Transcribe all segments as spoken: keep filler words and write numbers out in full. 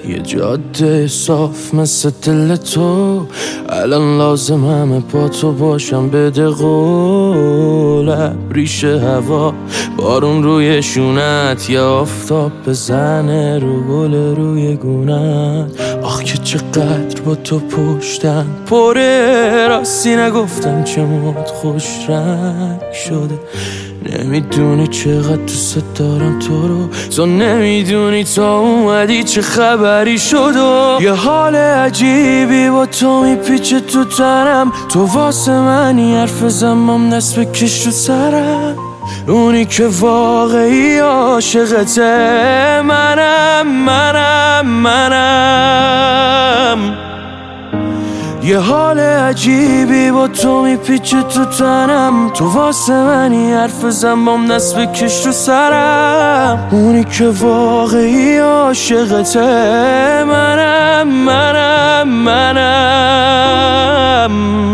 یه جاده صاف مثل دل تو، الان لازم همه با تو باشم. بده قول ریشه هوا، بارون روی شونت، یا آفتاب بزنه رو گل روی گونت. آخ که چقدر با تو پشتم پره، راستی نگفتم چه موت خوش رنگ شده. نمیدونی چقدر دوست دارم تو رو، تو نمیدونی تا اومدی چه خبری شد. و یه حال عجیبی با تو میپیچه تو تنم، تو واسه منی حرف زمام دست بکش رو سرم. اونی که واقعی عاشقته منم منم منم. یه حال عجیبی با تو میپیچه تو تنم، تو واسه منی حرف زنبام دست بکش رو سرم. اونی که واقعی عاشقته منم منم منم.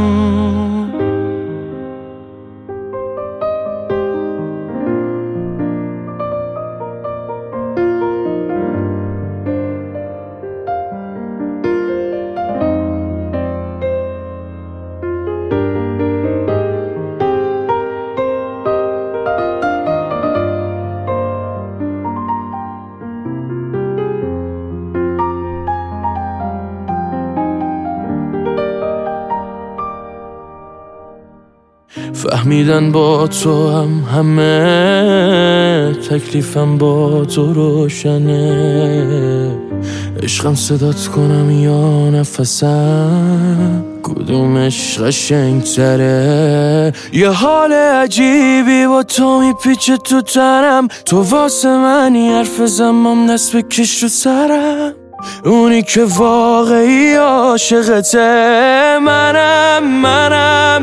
فهمیدن با تو هم همه، تکلیفم با تو روشنه. عشقم صدات کنم یا نفسم، کدومش قشنگ‌تره؟ یه حال عجیبی با تو میپیچه تو تنم، تو واسه منی حرف زنبام دست بکش رو سرم. اونی که واقعی عاشقته منم منم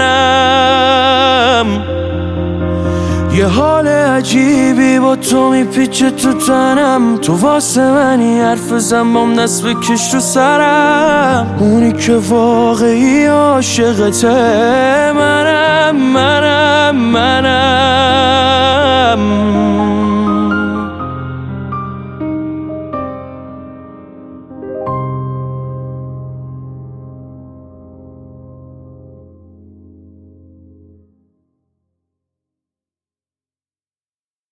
منم. یه حال عجیبی با تو میپیچه تو تنم، تو واسه منی حرف زنبام دست بکش رو سرم. اونی که واقعی عاشقته منم منم منم.